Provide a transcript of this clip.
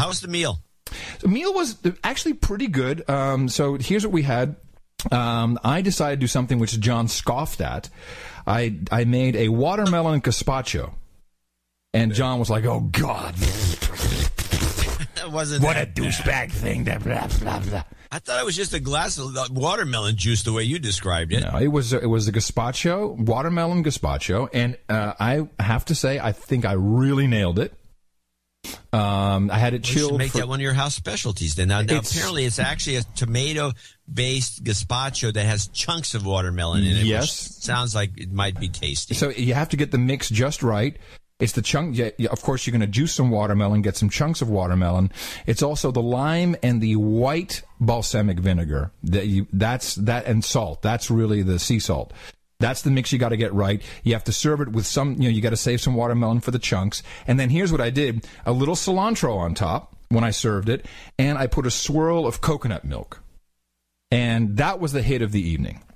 was the meal? The meal was actually pretty good. So here's what we had. I decided to do something which John scoffed at. I made a watermelon gazpacho. And John was like, oh, God. What a douchebag thing. Blah, blah, blah. I thought it was just a glass of watermelon juice the way you described it. No, it was a gazpacho, watermelon gazpacho. And I have to say, I think I really nailed it. I had it chilled. You should make that one of your house specialties then. Now apparently it's actually a tomato-based gazpacho that has chunks of watermelon in it. Yes. Which sounds like it might be tasty. So you have to get the mix just right. It's the chunk. Of course, you're going to juice some watermelon, get some chunks of watermelon. It's also the lime and the white balsamic vinegar. That's and salt. That's really the sea salt. That's the mix you got to get right. You have to serve it with some, you got to save some watermelon for the chunks. And then here's what I did. A little cilantro on top when I served it, and I put a swirl of coconut milk. And that was the hit of the evening.